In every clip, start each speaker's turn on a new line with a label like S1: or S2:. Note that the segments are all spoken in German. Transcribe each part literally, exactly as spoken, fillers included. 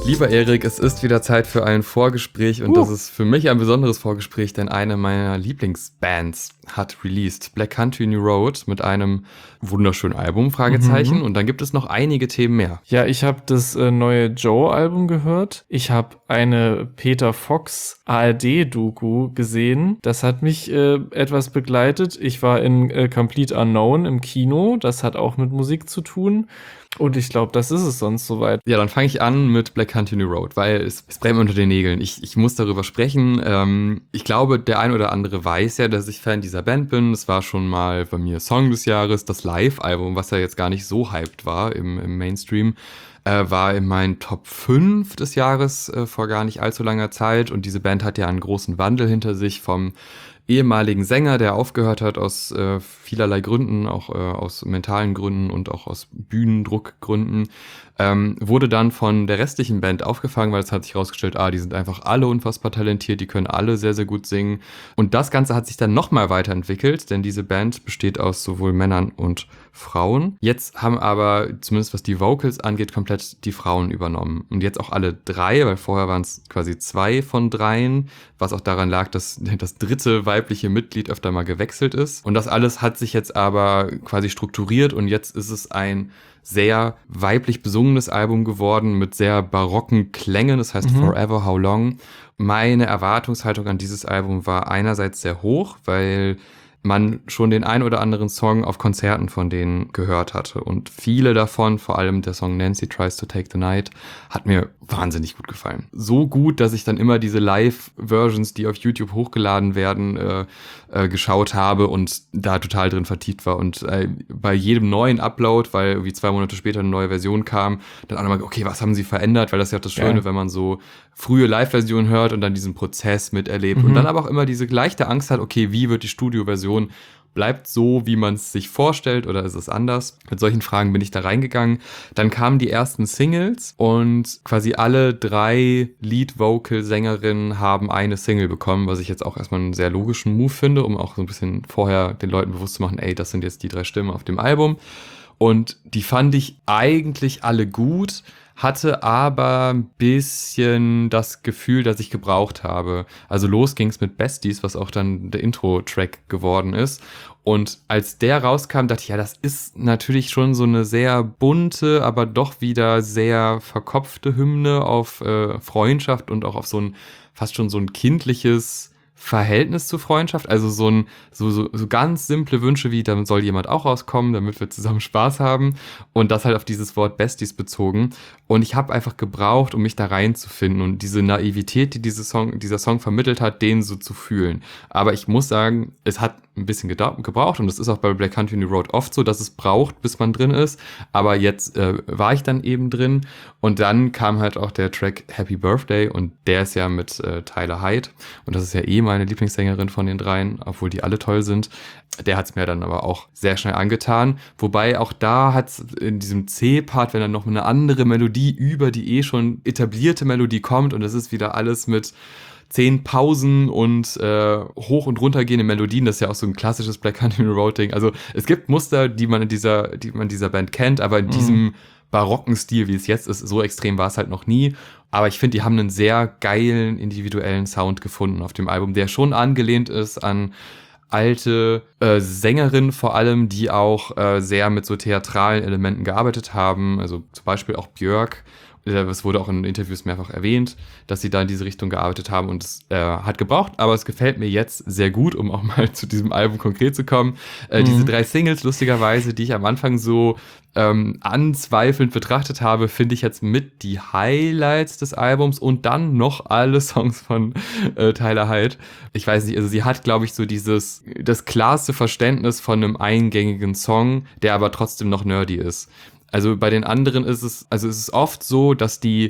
S1: Lieber Erik, es ist wieder Zeit für ein Vorgespräch und uh. das ist für mich ein besonderes Vorgespräch, denn eine meiner Lieblingsbands hat released, Black Country New Road, mit einem wunderschönen Album, Fragezeichen, mhm. und dann gibt es noch einige Themen mehr.
S2: Ja, ich habe das äh, neue Joe-Album gehört, ich habe eine Peter Fox A R D-Doku gesehen, das hat mich äh, etwas begleitet, ich war in äh, Complete Unknown im Kino, das hat auch mit Musik zu tun. Und ich glaube, das ist es sonst soweit.
S1: Ja, dann fange ich an mit Black Country New Road, weil es, es brennt unter den Nägeln. Ich, ich muss darüber sprechen. Ähm, ich glaube, der ein oder andere weiß ja, dass ich Fan dieser Band bin. Es war schon mal bei mir Song des Jahres, das Live-Album, was ja jetzt gar nicht so hyped war im, im Mainstream. Äh, war in meinen Top fünf des Jahres äh, vor gar nicht allzu langer Zeit. Und diese Band hat ja einen großen Wandel hinter sich vom ehemaligen Sänger, der aufgehört hat aus äh, vielerlei Gründen, auch äh, aus mentalen Gründen und auch aus Bühnendruckgründen, ähm, wurde dann von der restlichen Band aufgefangen, weil es hat sich herausgestellt, ah, die sind einfach alle unfassbar talentiert, die können alle sehr, sehr gut singen. Und das Ganze hat sich dann nochmal weiterentwickelt, denn diese Band besteht aus sowohl Männern und Frauen. Jetzt haben aber, zumindest was die Vocals angeht, komplett die Frauen übernommen. Und jetzt auch alle drei, weil vorher waren es quasi zwei von dreien, was auch daran lag, dass das dritte weibliche Mitglied öfter mal gewechselt ist. Und das alles hat sich jetzt aber quasi strukturiert und jetzt ist es ein sehr weiblich besungenes Album geworden mit sehr barocken Klängen, das heißt mhm. Forever How Long. Meine Erwartungshaltung an dieses Album war einerseits sehr hoch, weil man schon den ein oder anderen Song auf Konzerten von denen gehört hatte. Und viele davon, vor allem der Song Nancy Tries to Take the Night, hat mir wahnsinnig gut gefallen. So gut, dass ich dann immer diese Live-Versions, die auf YouTube hochgeladen werden, äh, äh, geschaut habe und da total drin vertieft war. Und äh, bei jedem neuen Upload, weil irgendwie zwei Monate später eine neue Version kam, dann auch nochmal, okay, was haben sie verändert? Weil das ist ja auch das Schöne, ja. wenn man so frühe Live-Versionen hört und dann diesen Prozess miterlebt. Mhm. Und dann aber auch immer diese leichte Angst hat, okay, wie wird die Studio-Version? Bleibt so, wie man es sich vorstellt, oder ist es anders? Mit solchen Fragen bin ich da reingegangen. Dann kamen die ersten Singles und quasi alle drei Lead-Vocal-Sängerinnen haben eine Single bekommen, was ich jetzt auch erstmal einen sehr logischen Move finde, um auch so ein bisschen vorher den Leuten bewusst zu machen, ey, das sind jetzt die drei Stimmen auf dem Album. Und die fand ich eigentlich alle gut, hatte aber ein bisschen das Gefühl, das ich gebraucht habe. Also los ging's mit Besties, was auch dann der Intro-Track geworden ist. Und als der rauskam, dachte ich, ja, das ist natürlich schon so eine sehr bunte, aber doch wieder sehr verkopfte Hymne auf äh, Freundschaft und auch auf so ein, fast schon so ein kindliches Verhältnis zu Freundschaft, also so ein so, so, so ganz simple Wünsche wie, damit soll jemand auch rauskommen, damit wir zusammen Spaß haben, und das halt auf dieses Wort Besties bezogen. Und ich habe einfach gebraucht, um mich da reinzufinden und diese Naivität, die diese Song, dieser Song vermittelt hat, den so zu fühlen. Aber ich muss sagen, es hat ein bisschen gedau- gebraucht und das ist auch bei Black Country New Road oft so, dass es braucht, bis man drin ist. Aber jetzt äh, war ich dann eben drin und dann kam halt auch der Track Happy Birthday und der ist ja mit äh, Tyler Hyde und das ist ja eh meine Lieblingssängerin von den dreien, obwohl die alle toll sind. Der hat es mir dann aber auch sehr schnell angetan. Wobei auch da hat es in diesem C-Part, wenn dann noch eine andere Melodie über die eh schon etablierte Melodie kommt und es ist wieder alles mit zehn Pausen und äh, hoch- und runtergehende Melodien, das ist ja auch so ein klassisches Black Country Road Ding. Also es gibt Muster, die man in dieser, die man dieser Band kennt, aber in mhm. diesem barocken Stil, wie es jetzt ist, so extrem war es halt noch nie. Aber ich finde, die haben einen sehr geilen, individuellen Sound gefunden auf dem Album, der schon angelehnt ist an alte äh, Sängerinnen vor allem, die auch äh, sehr mit so theatralen Elementen gearbeitet haben. Also zum Beispiel auch Björk. Es wurde auch in Interviews mehrfach erwähnt, dass sie da in diese Richtung gearbeitet haben und es äh, hat gebraucht, aber es gefällt mir jetzt sehr gut, um auch mal zu diesem Album konkret zu kommen. Äh, mhm. Diese drei Singles, lustigerweise, die ich am Anfang so ähm, anzweifelnd betrachtet habe, finde ich jetzt mit die Highlights des Albums und dann noch alle Songs von äh, Tyler Hyde. Ich weiß nicht, also sie hat, glaube ich, so dieses, das klarste Verständnis von einem eingängigen Song, der aber trotzdem noch nerdy ist. Also bei den anderen ist es, also es ist oft so, dass die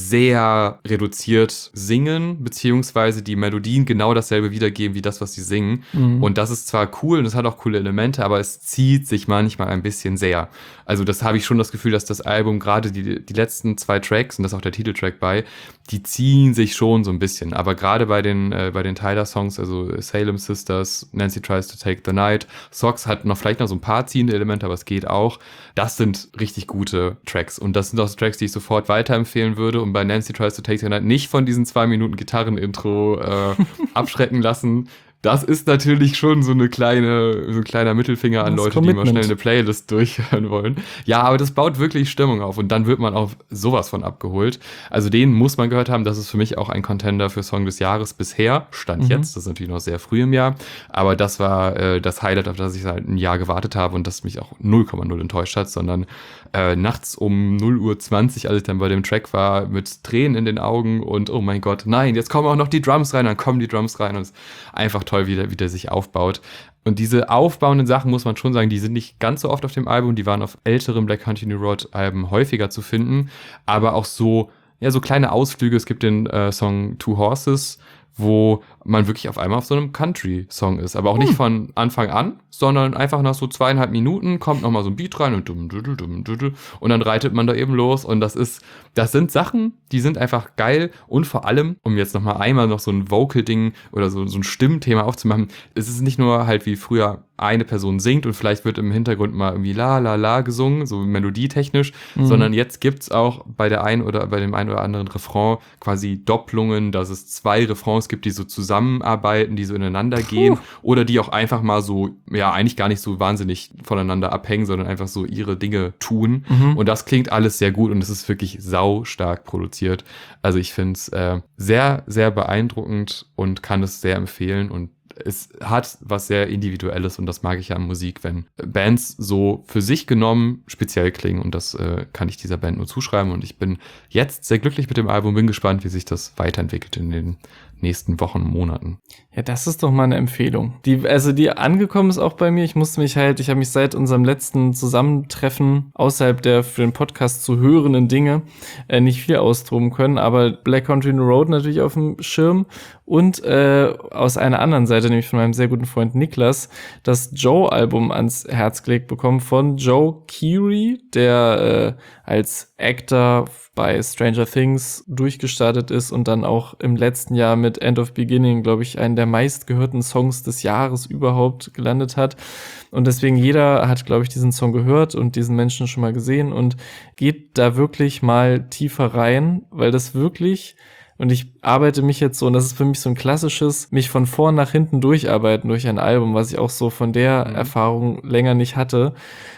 S1: sehr reduziert singen, beziehungsweise die Melodien genau dasselbe wiedergeben wie das, was sie singen. Mhm. Und das ist zwar cool und es hat auch coole Elemente, aber es zieht sich manchmal ein bisschen sehr. Also das habe ich schon das Gefühl, dass das Album, gerade die, die letzten zwei Tracks, und das ist auch der Titeltrack bei, die ziehen sich schon so ein bisschen. Aber gerade bei den, äh, bei den Tyler-Songs, also Salem Sisters, Nancy Tries to Take the Night, Socks hat noch vielleicht noch so ein paar ziehende Elemente, aber es geht auch. Das sind richtig gute Tracks. Und das sind auch so Tracks, die ich sofort weiterempfehlen würde. würde und bei Nancy Tries to Take the Night nicht von diesen zwei Minuten Gitarren-Intro äh, abschrecken lassen. Das ist natürlich schon so eine kleine, so ein kleiner Mittelfinger an
S2: Das
S1: Leute,
S2: Commitment.
S1: die mal schnell eine Playlist durchhören wollen. Ja, aber das baut wirklich Stimmung auf und dann wird man auch sowas von abgeholt. Also den muss man gehört haben. Das ist für mich auch ein Contender für Song des Jahres bisher. Stand
S2: Mhm.
S1: jetzt. Das ist natürlich noch sehr früh im Jahr. Aber das war äh, das Highlight, auf das ich halt ein Jahr gewartet habe und das mich auch null Komma null enttäuscht hat, sondern äh, nachts um null Uhr zwanzig, als ich dann bei dem Track war, mit Tränen in den Augen und oh mein Gott, nein, jetzt kommen auch noch die Drums rein, dann kommen die Drums rein und es ist einfach toll, wie der, wie der sich aufbaut. Und diese aufbauenden Sachen, muss man schon sagen, die sind nicht ganz so oft auf dem Album, die waren auf älteren Black Country New Road Alben häufiger zu finden, aber auch so, ja, so kleine Ausflüge. Es gibt den äh, Song Two Horses, wo man wirklich auf einmal auf so einem Country-Song ist. Aber auch nicht von Anfang an, sondern einfach nach so zweieinhalb Minuten kommt nochmal so ein Beat rein und dumm, dumm, dumm, dumm, und dann reitet man da eben los. Und das ist, das sind Sachen, die sind einfach geil. Und vor allem, um jetzt nochmal einmal noch so ein Vocal-Ding oder so, so ein Stimmthema aufzumachen, es ist nicht nur halt wie früher eine Person singt und vielleicht wird im Hintergrund mal irgendwie la la la gesungen, so melodietechnisch,
S2: Mhm.
S1: sondern jetzt gibt's auch bei der einen oder bei dem einen oder anderen Refrain quasi Doppelungen, dass es zwei Refrains gibt, die so zusammenarbeiten, die so ineinander gehen
S2: Puh.
S1: oder die auch einfach mal so, ja, eigentlich gar nicht so wahnsinnig voneinander abhängen, sondern einfach so ihre Dinge tun.
S2: Mhm.
S1: Und das klingt alles sehr gut und es ist wirklich sau stark produziert. Also ich finde es äh, sehr, sehr beeindruckend und kann es sehr empfehlen und es hat was sehr Individuelles und das mag ich ja an Musik, wenn Bands so für sich genommen speziell klingen und das äh, kann ich dieser Band nur zuschreiben und ich bin jetzt sehr glücklich mit dem Album, bin gespannt, wie sich das weiterentwickelt in den nächsten Wochen und Monaten.
S2: Ja, das ist doch mal eine Empfehlung. Die, also die angekommen ist auch bei mir. Ich musste mich halt, ich habe mich seit unserem letzten Zusammentreffen außerhalb der für den Podcast zu hörenden Dinge äh, nicht viel austoben können, aber Black Country New Road natürlich auf dem Schirm und äh, aus einer anderen Seite, nämlich von meinem sehr guten Freund Niklas, das Joe-Album ans Herz gelegt bekommen von Joe Keery, der äh, als Actor bei Stranger Things durchgestartet ist und dann auch im letzten Jahr mit End of Beginning, glaube ich, einen der meistgehörten Songs des Jahres überhaupt gelandet hat. Und deswegen jeder hat, glaube ich, diesen Song gehört und diesen Menschen schon mal gesehen und geht da wirklich mal tiefer rein, weil das wirklich, und ich arbeite mich jetzt so, und das ist für mich so ein klassisches, mich von vorn nach hinten durcharbeiten durch ein Album, was ich auch so von der
S1: Mhm.
S2: Erfahrung länger nicht hatte,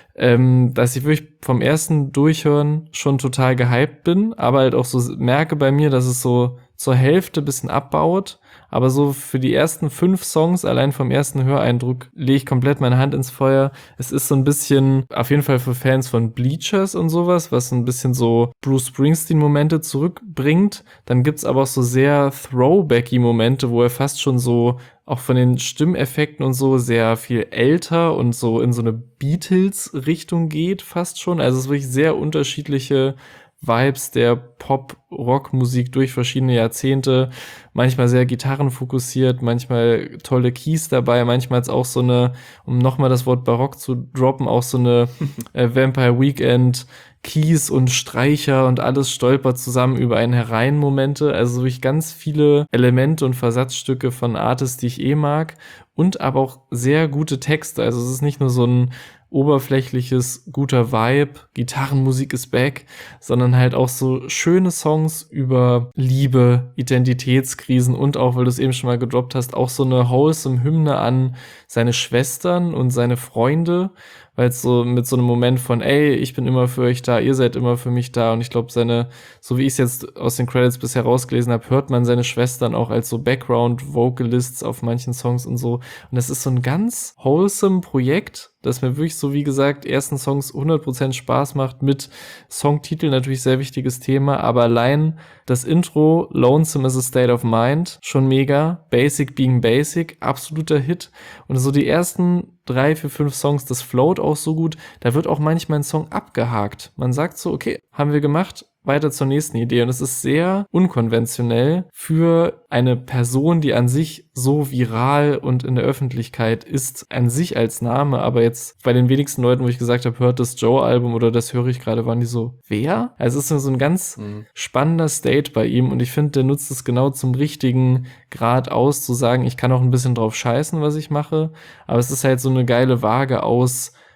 S2: ähm, dass ich wirklich vom ersten Durchhören schon total gehypt bin, aber halt auch so merke bei mir, dass es so zur Hälfte ein bisschen abbaut, aber so für die ersten fünf Songs, allein vom ersten Höreindruck, lege ich komplett meine Hand ins Feuer. Es ist so ein bisschen, auf jeden Fall für Fans von Bleachers und sowas, was ein bisschen so Bruce Springsteen-Momente zurückbringt. Dann gibt's aber auch so sehr Throwbacky-Momente, wo er fast schon so auch von den Stimmeffekten und so sehr viel älter und so in so eine Beatles-Richtung geht fast schon. Also es ist wirklich sehr unterschiedliche Vibes der Pop-Rock-Musik durch verschiedene Jahrzehnte. Manchmal sehr gitarrenfokussiert, manchmal tolle Keys dabei, manchmal ist auch so eine, um nochmal das Wort Barock zu droppen, auch so eine äh, Vampire Weekend Keys und Streicher und alles stolpert zusammen über einen herein Momente. Also wirklich ganz viele Elemente und Versatzstücke von Artists, die ich eh mag. Und aber auch sehr gute Texte. Also es ist nicht nur so ein oberflächliches, guter Vibe, Gitarrenmusik ist back, sondern halt auch so schöne Songs über Liebe, Identitätskrisen und auch, weil du es eben schon mal gedroppt hast, auch so eine wholesome Hymne an seine Schwestern und seine Freunde, weil es so mit so einem Moment von, ey, ich bin immer für euch da, ihr seid immer für mich da und ich glaube, seine, so wie ich es jetzt aus den Credits bisher rausgelesen habe, hört man seine Schwestern auch als so Background-Vocalists auf manchen Songs und so und das ist so ein ganz wholesome Projekt, das mir wirklich so, wie gesagt, ersten Songs hundert Prozent Spaß macht, mit Songtitel natürlich sehr wichtiges Thema, aber allein das Intro, Lonesome is a State of Mind, schon mega, Basic being Basic, absoluter Hit und so die ersten drei, vier, fünf Songs, das float auch so gut, da wird auch manchmal ein Song abgehakt. Man sagt so, okay, haben wir gemacht, weiter zur nächsten Idee. Und es ist sehr unkonventionell für eine Person, die an sich so viral und in der Öffentlichkeit ist, an sich als Name, aber jetzt bei den wenigsten Leuten, wo ich gesagt habe, hört das Joe-Album oder das höre ich gerade, waren die so, wer? Also es ist so ein ganz mhm. spannender State bei ihm und ich finde, der nutzt es genau zum richtigen Grad aus, zu sagen, ich kann auch ein bisschen drauf scheißen, was ich mache, aber es ist halt so eine geile Waage aus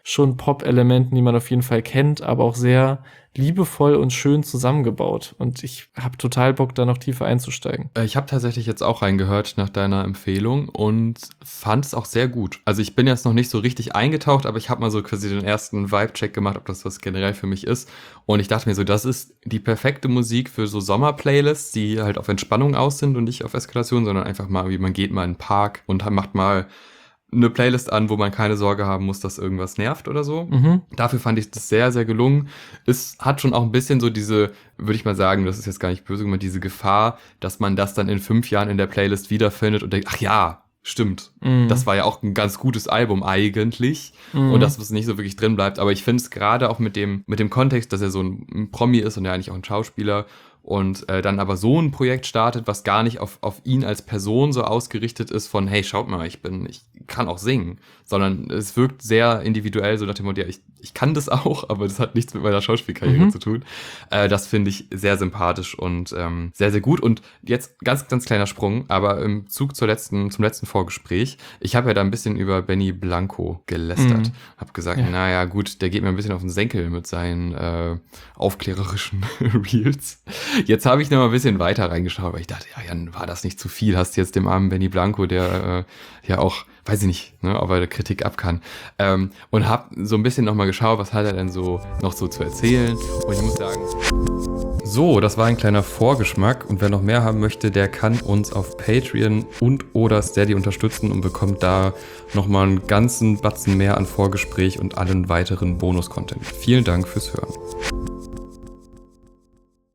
S2: schon Pop-Elementen, die man auf jeden Fall kennt, aber auch sehr liebevoll und schön zusammengebaut. Und ich habe total Bock, da noch tiefer einzusteigen.
S1: Ich habe tatsächlich jetzt auch reingehört nach deiner Empfehlung und fand es auch sehr gut. Also ich bin jetzt noch nicht so richtig eingetaucht, aber ich habe mal so quasi den ersten Vibe-Check gemacht, ob das was generell für mich ist. Und ich dachte mir so, das ist die perfekte Musik für so Sommer-Playlists, die halt auf Entspannung aus sind und nicht auf Eskalation, sondern einfach mal, wie man geht mal in den Park und macht mal eine Playlist an, wo man keine Sorge haben muss, dass irgendwas nervt oder so.
S2: Mhm.
S1: Dafür fand ich das sehr, sehr gelungen. Es hat schon auch ein bisschen so diese, würde ich mal sagen, das ist jetzt gar nicht böse gemeint, diese Gefahr, dass man das dann in fünf Jahren in der Playlist wiederfindet und denkt, ach ja, stimmt. Mhm. Das war ja auch ein ganz gutes Album eigentlich. Mhm. Und dass es nicht so wirklich drin bleibt. Aber ich finde es gerade auch mit dem, mit dem Kontext, dass er so ein Promi ist und ja eigentlich auch ein Schauspieler, und äh, dann aber so ein Projekt startet, was gar nicht auf, auf ihn als Person so ausgerichtet ist von, hey, schaut mal, ich bin, ich kann auch singen, sondern es wirkt sehr individuell, so nach dem Motto, ja, ich, ich kann das auch, aber das hat nichts mit meiner Schauspielkarriere mhm. zu tun. Äh, das finde ich sehr sympathisch und ähm, sehr, sehr gut. Und jetzt ganz, ganz kleiner Sprung, aber im Zug zur letzten, zum letzten Vorgespräch, ich habe ja da ein bisschen über Benny Blanco gelästert. Mhm. Habe gesagt, ja. naja, gut, der geht mir ein bisschen auf den Senkel mit seinen äh, aufklärerischen Reels. Jetzt habe ich noch mal ein bisschen weiter reingeschaut, weil ich dachte, ja, Jan, war das nicht zu viel? Hast du jetzt dem armen Benny Blanco, der äh, ja auch, weiß ich nicht, ne, ob er Kritik ab kann. Ähm, und habe so ein bisschen noch mal geschaut, was hat er denn so noch so zu erzählen. Und ich muss sagen, so, das war ein kleiner Vorgeschmack. Und wer noch mehr haben möchte, der kann uns auf Patreon und oder Steady unterstützen und bekommt da noch mal einen ganzen Batzen mehr an Vorgespräch und allen weiteren Bonus-Content. Vielen Dank fürs Hören.